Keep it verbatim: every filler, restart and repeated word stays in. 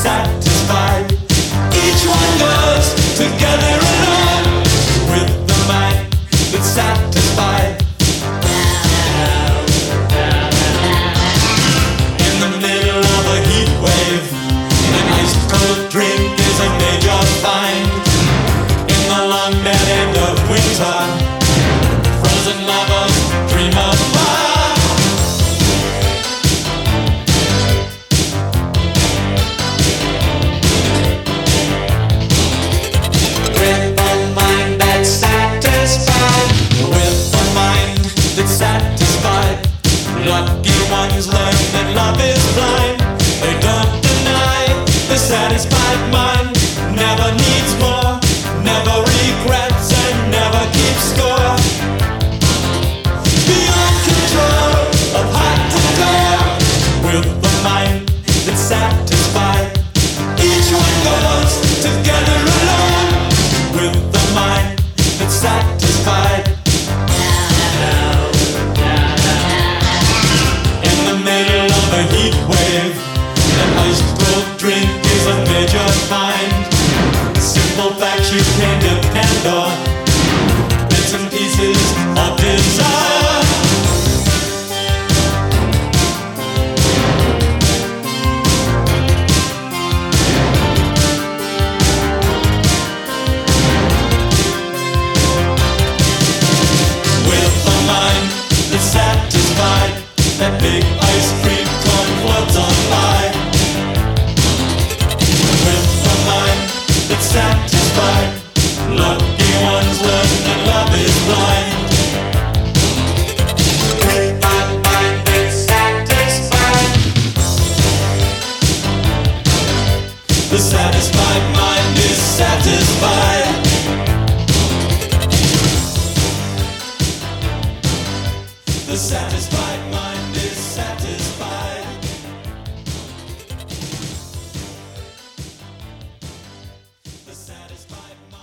satisfied. Each one goes together alone with the mind that's satisfied. In the middle of a heat wave, an ice cold drink is a major find. In the long dead end of winter, frozen lovers dream of fire. With a mind that's satisfied, with a mind that's satisfied, lucky ones learn that love is blind. They don't deny the satisfied mind never needs more, never regrets and never keeps score. Beyond control of heart to core, with the mind that's satisfied. Each one goes together alone with the mind that's satisfied. In the middle of a heat wave, an ice cold drink is a major find. Simple facts you can depend on, bits and pieces of desire. With a mind that's satisfied, that big ice cream cone floats on by. With a mind that's satisfied, lucky ones learn that love is blind. With a mind that's satisfied, the satisfied mind is satisfied. The satisfied mind is satisfied. The satisfied mind.